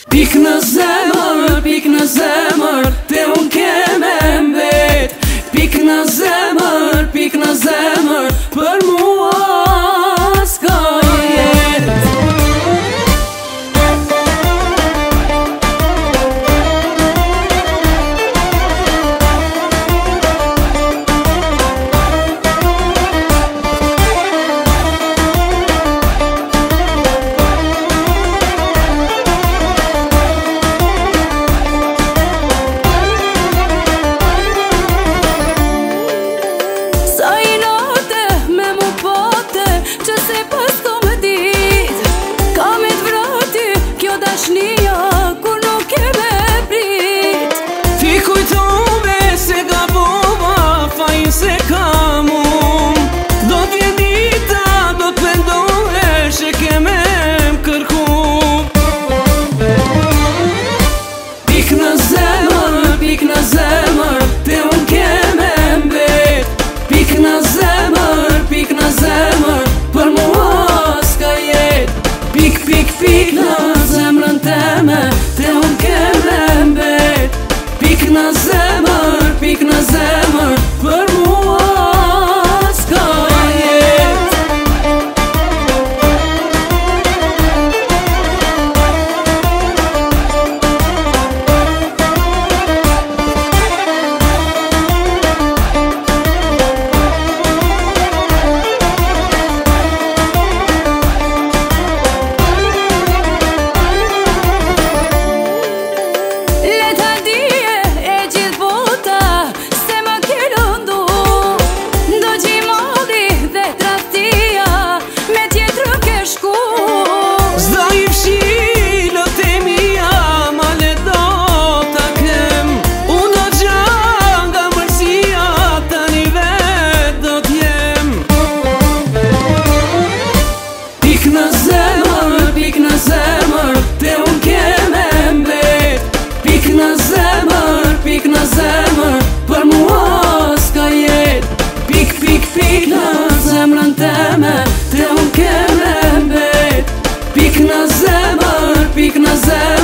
Pik në zemër, te unë keme mbet. Pik në zemër, për mua s'ka jetë. Se kam unë, do t'vjen dita, do t'pendohesh e keme m'kërku. Pik në zemër, te unë keme mbet. Pik në zemër, për mua s'ka jet. Pik në zemrën teme, te unë keme mbet. Pik në zemër, për mua s'ka jet. Pik në zemër, te unë keme mbet. Pik në zemër, për mua s'ka jet. Pik në zemrën teme, te unë keme mbet. Pik në zemër,